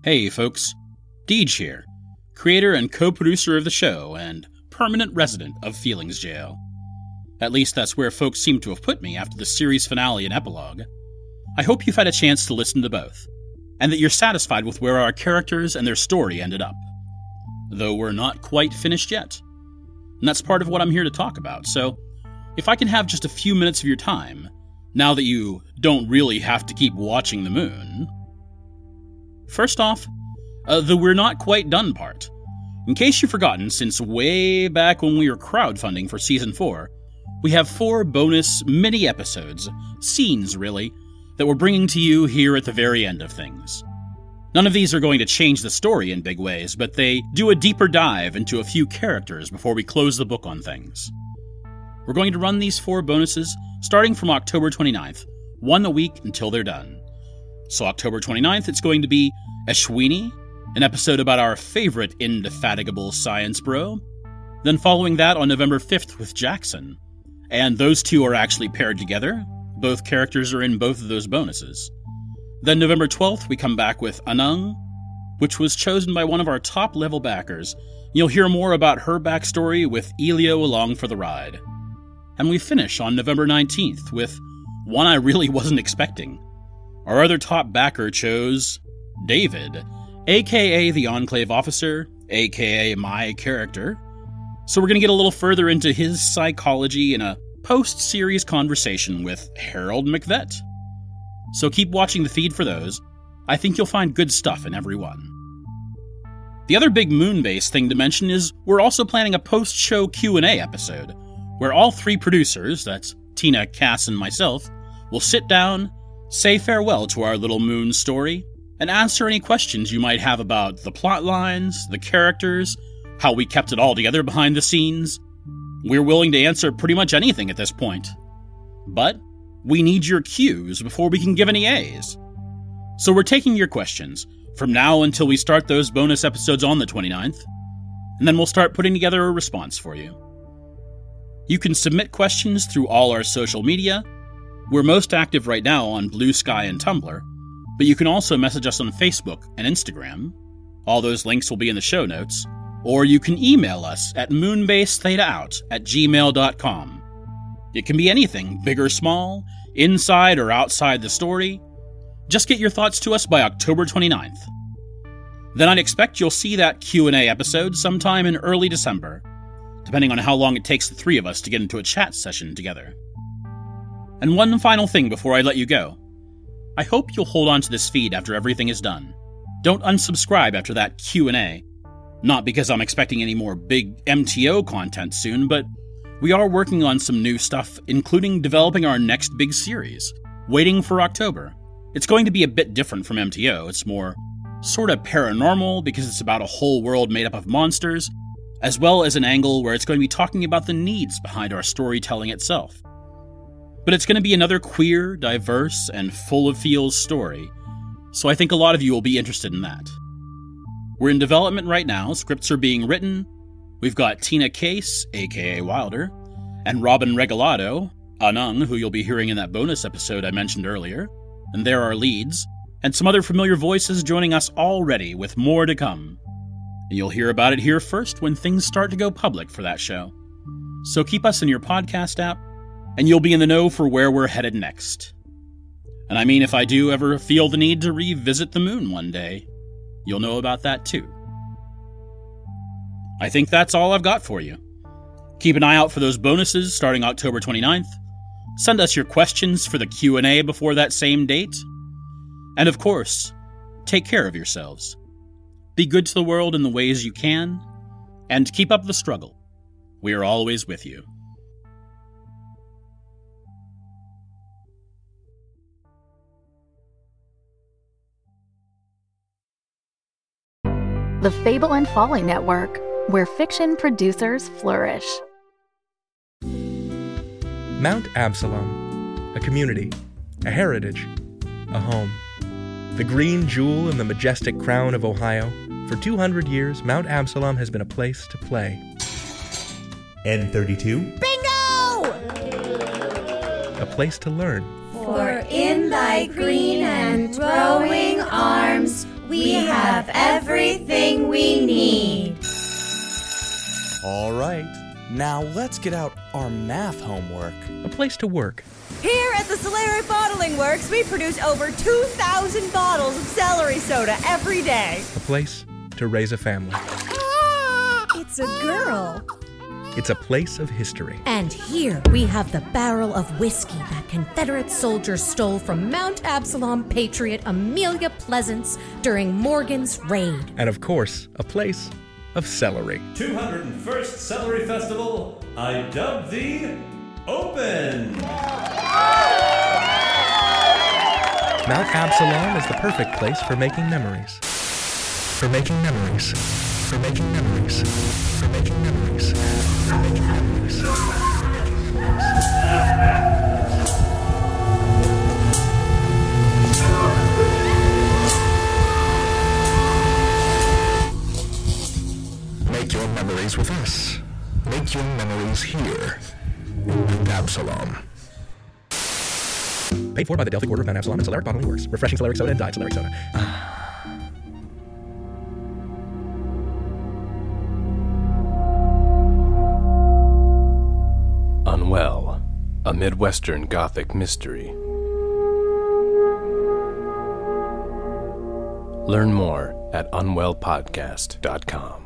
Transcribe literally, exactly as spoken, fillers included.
Hey folks, Deej here, creator and co-producer of the show and permanent resident of Feelings Jail. At least that's where folks seem to have put me after the series finale and epilogue. I hope you've had a chance to listen to both, and that you're satisfied with where our characters and their story ended up. Though we're not quite finished yet. And that's part of what I'm here to talk about, so if I can have just a few minutes of your time, now that you don't really have to keep watching the moon. First off, uh, the we're not quite done part. In case you've forgotten, since way back when we were crowdfunding for Season four, we have four bonus mini-episodes, scenes really, that we're bringing to you here at the very end of things. None of these are going to change the story in big ways, but they do a deeper dive into a few characters before we close the book on things. We're going to run these four bonuses starting from October twenty-ninth, one a week until they're done. So October twenty-ninth, it's going to be Ashwini, an episode about our favorite indefatigable science bro. Then following that on November fifth with Jackson. And those two are actually paired together. Both characters are in both of those bonuses. Then November twelfth, we come back with Anung, which was chosen by one of our top-level backers. You'll hear more about her backstory with Elio along for the ride. And we finish on November nineteenth with one I really wasn't expecting. Our other top backer chose David, aka the Enclave Officer, aka my character. So we're going to get a little further into his psychology in a post-series conversation with Harold McVett. So keep watching the feed for those. I think you'll find good stuff in every one. The other big Moonbase thing to mention is we're also planning a post-show Q and A episode, where all three producers, that's Tina, Cass, and myself, will sit down, say farewell to our little moon story, and answer any questions you might have about the plot lines, the characters, how we kept it all together behind the scenes. We're willing to answer pretty much anything at this point. But we need your cues before we can give any A's. So we're taking your questions from now until we start those bonus episodes on the twenty-ninth, and then we'll start putting together a response for you. You can submit questions through all our social media. We're most active right now on Blue Sky and Tumblr, but you can also message us on Facebook and Instagram. All those links will be in the show notes. Or you can email us at moonbasethetaout at gmail dot com. It can be anything, big or small, inside or outside the story. Just get your thoughts to us by October twenty-ninth. Then I'd expect you'll see that Q and A episode sometime in early December, depending on how long it takes the three of us to get into a chat session together. And one final thing before I let you go. I hope you'll hold on to this feed after everything is done. Don't unsubscribe after that Q and A. Not because I'm expecting any more big M T O content soon, but we are working on some new stuff, including developing our next big series, waiting for October. It's going to be a bit different from M T O. It's more sort of paranormal because it's about a whole world made up of monsters, as well as an angle where it's going to be talking about the needs behind our storytelling itself. But it's going to be another queer, diverse, and full of feels story, so I think a lot of you will be interested in that. We're in development right now, scripts are being written. We've got Tina Case, aka Wilder, and Robin Regalado, Anung, who you'll be hearing in that bonus episode I mentioned earlier, and they're our leads, and some other familiar voices joining us already with more to come. And you'll hear about it here first when things start to go public for that show. So keep us in your podcast app, and you'll be in the know for where we're headed next. And I mean, if I do ever feel the need to revisit the moon one day, you'll know about that too. I think that's all I've got for you. Keep an eye out for those bonuses starting October twenty-ninth. Send us your questions for the Q and A before that same date. And of course, take care of yourselves. Be good to the world in the ways you can, and keep up the struggle. We are always with you. The Fable and Folly Network, where fiction producers flourish. Mount Absalom, a community, a heritage, a home. The green jewel in the majestic crown of Ohio, for two hundred years, Mount Absalom has been a place to play. N thirty-two. Bingo! A place to learn. For in thy green and growing arms we We have everything we need. All right, now let's get out our math homework. A place to work. Here at the Solari Bottling Works, we produce over two thousand bottles of celery soda every day. A place to raise a family. It's a girl. It's a place of history. And here we have the barrel of whiskey that Confederate soldiers stole from Mount Absalom patriot Amelia Pleasance during Morgan's raid. And of course, a place of celery. two hundred first Celery Festival, I dub thee Open! Mount Absalom is the perfect place for making memories. For making memories. For making memories. For making memories. For making memories. Make your memories with us. Make your memories here in Mount Absalom. Paid for by the Delphic Order of Mount Absalom and Solaric Bottling Works. Refreshing Solaric Soda and Diet Solaric Soda. Unwell, a Midwestern Gothic mystery. Learn more at unwell podcast dot com.